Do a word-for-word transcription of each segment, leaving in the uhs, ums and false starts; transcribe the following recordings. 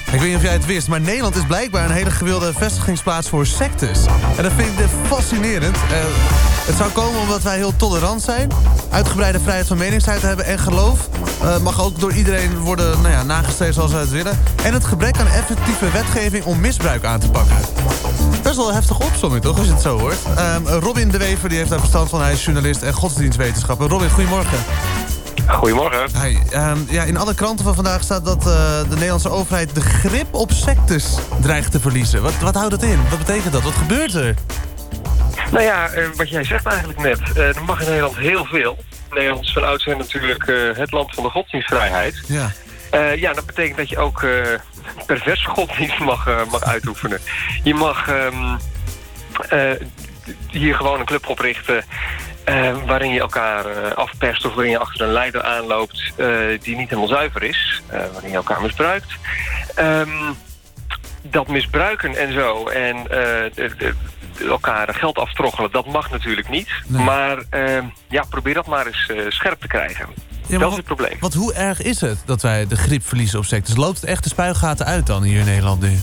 Ik weet niet of jij het wist, maar Nederland is blijkbaar een hele gewilde vestigingsplaats voor sectes. En dat vind ik fascinerend. Uh, het zou komen omdat wij heel tolerant zijn, uitgebreide vrijheid van meningsuiting hebben en geloof uh, mag ook door iedereen worden nou ja, nagestreefd zoals we het willen. En het gebrek aan effectieve wetgeving om misbruik aan te pakken. Best wel een heftige opsomming toch, als je het zo hoort. Um, Robin de Wever die heeft daar verstand van, hij is journalist en godsdienstwetenschapper. Robin, goedemorgen. Goedemorgen. Hi, um, ja, in alle kranten van vandaag staat dat uh, de Nederlandse overheid de grip op sectes dreigt te verliezen. Wat, wat houdt dat in? Wat betekent dat? Wat gebeurt er? Nou ja, uh, wat jij zegt eigenlijk net. Uh, er mag in Nederland heel veel. Nederland is van oudsher natuurlijk uh, het land van de godsdienstvrijheid. Ja. Uh, ja, dat betekent dat je ook uh, perverse godsdienst mag, uh, mag uitoefenen. Je mag um, uh, hier gewoon een club oprichten Uh, waarin je elkaar uh, afperst of waarin je achter een leider aanloopt uh, die niet helemaal zuiver is. Uh, waarin je elkaar misbruikt. Um, dat misbruiken en zo en uh, de, de, de elkaar geld aftroggelen, dat mag natuurlijk niet. Nee. Maar uh, ja, probeer dat maar eens uh, scherp te krijgen. Ja, dat is het probleem. Want hoe erg is het dat wij de grip verliezen op sectes? Loopt het echt de spuigaten uit dan hier in Nederland nu?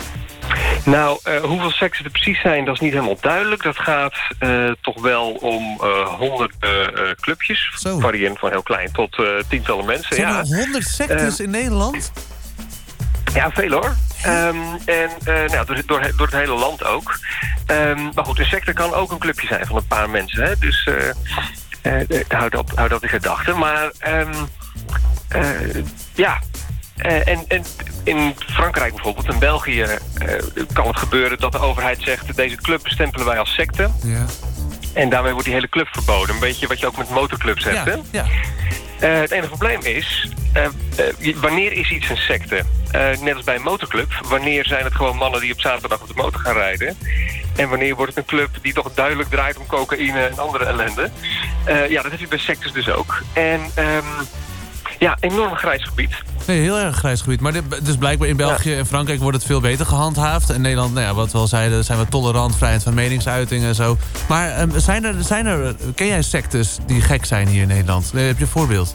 Nou, uh, hoeveel seksen er precies zijn, dat is niet helemaal duidelijk. Dat gaat uh, toch wel om uh, honderden uh, clubjes. Zo. Variërend van heel klein tot uh, tientallen mensen. Zijn ja. er honderd sectes uh, in Nederland? Ja, veel hoor. Um, en uh, nou, door, door, door het hele land ook. Um, maar goed, een secte kan ook een clubje zijn van een paar mensen. Hè? Dus uh, uh, houd, dat, houd dat in gedachten. Maar um, uh, ja... Uh, en, en in Frankrijk bijvoorbeeld, in België, uh, kan het gebeuren dat de overheid zegt, deze club bestempelen wij als secte. Ja. En daarmee wordt die hele club verboden. Een beetje wat je ook met motorclubs hebt. Ja, hè? ja. Uh, het enige probleem is, uh, uh, wanneer is iets een secte? Uh, net als bij een motorclub, wanneer zijn het gewoon mannen die op zaterdag op de motor gaan rijden? En wanneer wordt het een club die toch duidelijk draait om cocaïne en andere ellende? Uh, ja, dat heb je bij sectes dus ook. En um, ja, enorm grijs gebied. Nee, heel erg grijs gebied. Maar dit, dus blijkbaar in België ja. en Frankrijk wordt het veel beter gehandhaafd. In Nederland, nou ja, wat we al zeiden, zijn we tolerant, vrijheid van meningsuiting en zo. Maar um, zijn er, zijn er, ken jij sectes die gek zijn hier in Nederland? Heb je een voorbeeld?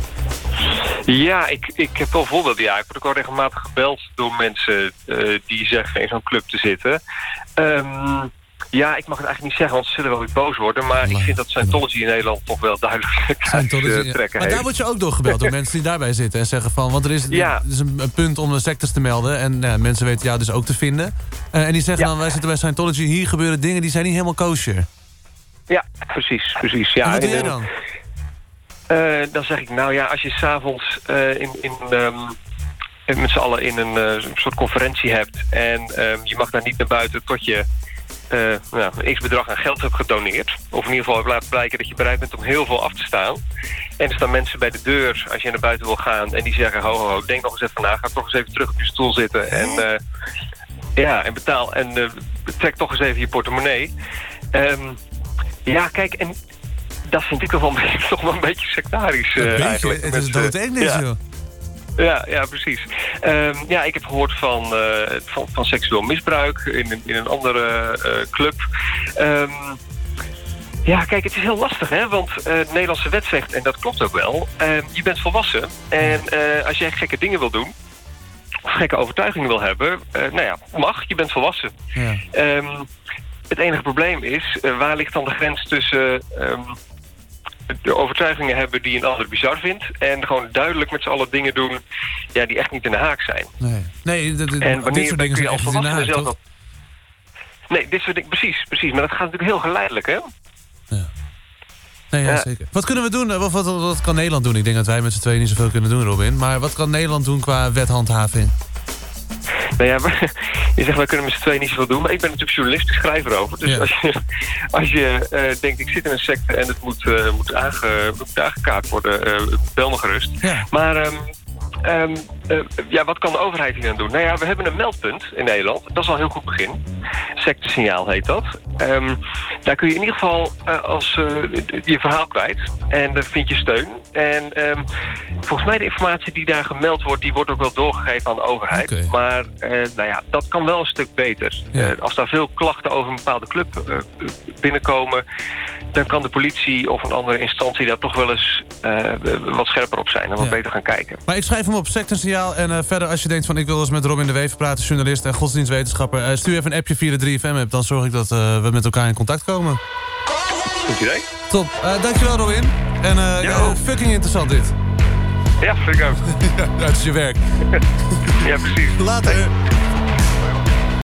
Ja, ik, ik heb wel voorbeelden. Ja, ik word ook al regelmatig gebeld door mensen uh, die zeggen in zo'n club te zitten. Um, Ja, ik mag het eigenlijk niet zeggen, want ze zullen wel weer boos worden. Maar nee, ik vind dat Scientology in Nederland toch wel duidelijk Scientology, uh, ja. trekken Maar heeft. daar word je ook door gebeld door mensen die daarbij zitten en zeggen van... Want er is, ja. er is een, een punt om de sectes te melden. En ja, mensen weten jou dus ook te vinden. Uh, en die zeggen ja. dan, wij zitten bij Scientology, hier gebeuren dingen die zijn niet helemaal kosher. Ja, precies, precies. Ja, en wat doe jij dan? Uh, dan zeg ik, nou ja, als je s'avonds uh, in... in um, met z'n allen in een uh, soort conferentie hebt... en um, je mag daar niet naar buiten tot je... Uh, nou, een x-bedrag aan geld hebt gedoneerd. Of in ieder geval laat blijken dat je bereid bent om heel veel af te staan. En er staan mensen bij de deur als je naar buiten wil gaan... en die zeggen, ho, ho, ho, denk nog eens even na. Ga toch eens even terug op je stoel zitten. En, uh, ja, en betaal. En uh, trek toch eens even je portemonnee. Um, ja, kijk, en dat vind ik toch wel een beetje, toch wel een beetje sectarisch uh, beetje, eigenlijk. Het is doodeng, uh, ja. Ja, ja, precies. Um, ja, ik heb gehoord van, uh, van, van seksueel misbruik in een, in een andere uh, club. Um, ja, kijk, het is heel lastig, hè? Want uh, de Nederlandse wet zegt, en dat klopt ook wel... Uh, je bent volwassen en uh, als jij gekke dingen wil doen... of gekke overtuigingen wil hebben... Uh, nou ja, mag, je bent volwassen. Ja. Um, het enige probleem is, uh, waar ligt dan de grens tussen... Um, de overtuigingen hebben die een ander bizar vindt... en gewoon duidelijk met z'n allen dingen doen... Ja, die echt niet in de haak zijn. Nee, nee de, de, en wanneer dit soort dingen zijn als echt in de haak, zelf toch? Dat... Nee, dit soort dingen, precies, precies. Maar dat gaat natuurlijk heel geleidelijk, hè? Ja. Nee, ja, ja. zeker. Wat kunnen we doen? Wat, wat, wat kan Nederland doen? Ik denk dat wij met z'n tweeën niet zoveel kunnen doen, Robin. Maar wat kan Nederland doen qua wethandhaving? Nou ja, je zegt, wij kunnen met z'n tweeën niet zoveel doen. Maar ik ben natuurlijk journalist, ik schrijf erover. Dus ja. als je, als je uh, denkt, ik zit in een secte en het moet, uh, moet, aange, moet aangekaart worden, uh, bel me gerust. Ja. Maar um, um, uh, ja, wat kan de overheid hier aan doen? Nou ja, we hebben een meldpunt in Nederland. Dat is al een heel goed begin. Sectesignaal heet dat. Um, daar kun je in ieder geval uh, als, uh, je verhaal kwijt. En daar vind je steun. En um, volgens mij de informatie die daar gemeld wordt... die wordt ook wel doorgegeven aan de overheid. Okay. Maar uh, nou ja, dat kan wel een stuk beter. Ja. Uh, als daar veel klachten over een bepaalde club uh, binnenkomen... dan kan de politie of een andere instantie daar toch wel eens uh, wat scherper op zijn... en wat ja. beter gaan kijken. Maar ik schrijf hem op sectesignaal dankjewel. En uh, verder, als je denkt van ik wil eens met Robin de Wever praten, journalist en godsdienstwetenschapper, uh, stuur even een appje via de drie F M app. Dan zorg ik dat uh, we met elkaar in contact komen. Goed idee. Top. Uh, dankjewel, Robin. En uh, ja, fucking interessant dit. Ja, vind ik ook. Ja, dat is je werk. Ja, precies. Later.